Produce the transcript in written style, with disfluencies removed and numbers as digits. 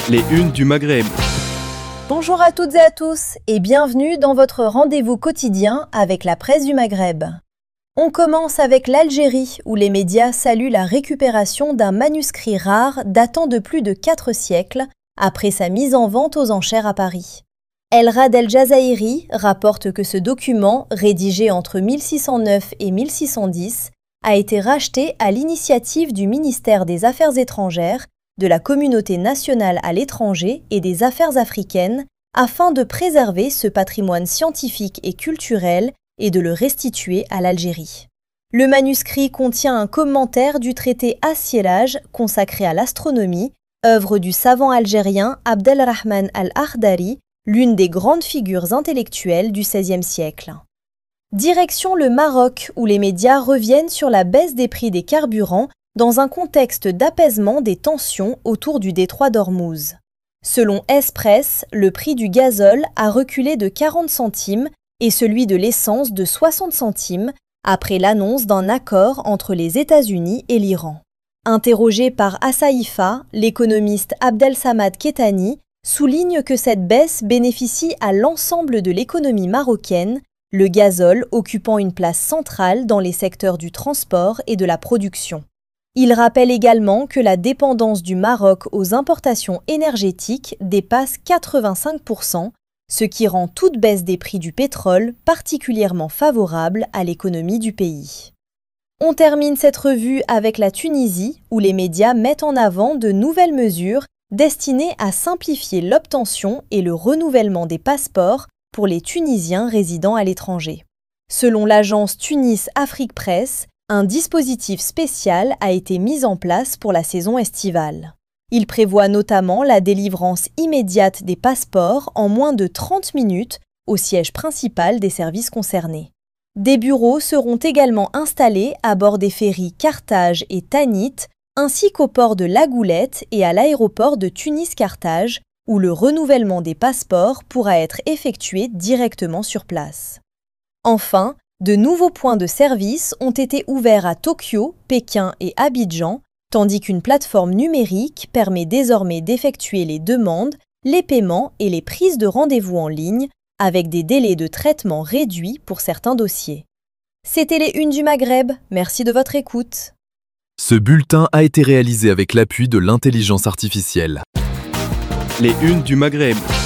Les unes du Maghreb. Bonjour à toutes et à tous et bienvenue dans votre rendez-vous quotidien avec la presse du Maghreb. On commence avec l'Algérie où les médias saluent la récupération d'un manuscrit rare datant de plus de 4 siècles après sa mise en vente aux enchères à Paris. El Rad El Jazairi rapporte que ce document, rédigé entre 1609 et 1610, a été racheté à l'initiative du ministère des Affaires étrangères, de la communauté nationale à l'étranger et des affaires africaines afin de préserver ce patrimoine scientifique et culturel et de le restituer à l'Algérie. Le manuscrit contient un commentaire du traité As-Siraj consacré à l'astronomie, œuvre du savant algérien Abdelrahman al-Akhdari, l'une des grandes figures intellectuelles du XVIe siècle. Direction le Maroc où les médias reviennent sur la baisse des prix des carburants dans un contexte d'apaisement des tensions autour du détroit d'Ormuz. Selon Express, le prix du gazole a reculé de 40 centimes et celui de l'essence de 60 centimes après l'annonce d'un accord entre les États-Unis et l'Iran. Interrogé par Assaïfa, l'économiste Abdelsamad Kettani souligne que cette baisse bénéficie à l'ensemble de l'économie marocaine, le gazole occupant une place centrale dans les secteurs du transport et de la production. Il rappelle également que la dépendance du Maroc aux importations énergétiques dépasse 85%, ce qui rend toute baisse des prix du pétrole particulièrement favorable à l'économie du pays. On termine cette revue avec la Tunisie, où les médias mettent en avant de nouvelles mesures destinées à simplifier l'obtention et le renouvellement des passeports pour les Tunisiens résidant à l'étranger. Selon l'agence Tunis Afrique Presse, un dispositif spécial a été mis en place pour la saison estivale. Il prévoit notamment la délivrance immédiate des passeports en moins de 30 minutes au siège principal des services concernés. Des bureaux seront également installés à bord des ferries Carthage et Tanit, ainsi qu'au port de La Goulette et à l'aéroport de Tunis-Carthage, où le renouvellement des passeports pourra être effectué directement sur place. Enfin, de nouveaux points de service ont été ouverts à Tokyo, Pékin et Abidjan, tandis qu'une plateforme numérique permet désormais d'effectuer les demandes, les paiements et les prises de rendez-vous en ligne, avec des délais de traitement réduits pour certains dossiers. C'était les Unes du Maghreb, merci de votre écoute. Ce bulletin a été réalisé avec l'appui de l'intelligence artificielle. Les Unes du Maghreb.